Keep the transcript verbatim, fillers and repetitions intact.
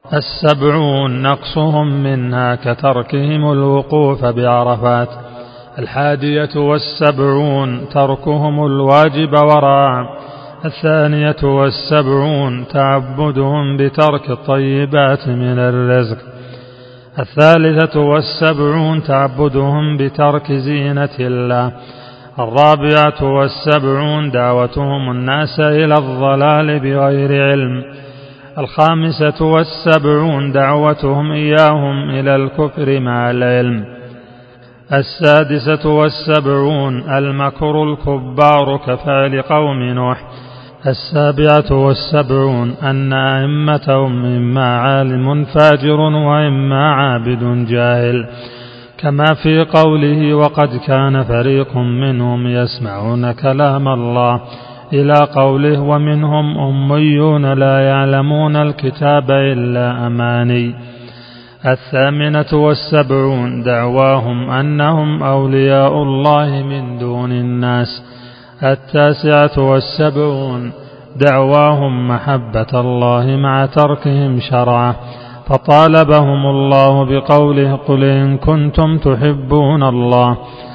السبعون نقصهم منها كتركهم الوقوف بعرفات. الحادية والسبعون تركهم الواجب وراء. الثانية والسبعون تعبدهم بترك الطيبات من الرزق. الثالثة والسبعون تعبدهم بترك زينة الله. الرابعة والسبعون دعوتهم الناس إلى الضلال بغير علم. الخامسة والسبعون دعوتهم إياهم إلى الكفر مع العلم. السادسة والسبعون المكر الكبار كفعل قوم نوح. السابعة والسبعون أن أئمتهم إما عالم فاجر وإما عابد جاهل، كما في قوله وقد كان فريق منهم يسمعون كلام الله إلى قوله ومنهم أميون لا يعلمون الكتاب إلا أماني. الثامنة والسبعون دعواهم أنهم أولياء الله من دون الناس. التاسعة والسبعون دعواهم محبة الله مع تركهم شرعه، فطالبهم الله بقوله قل إن كنتم تحبون الله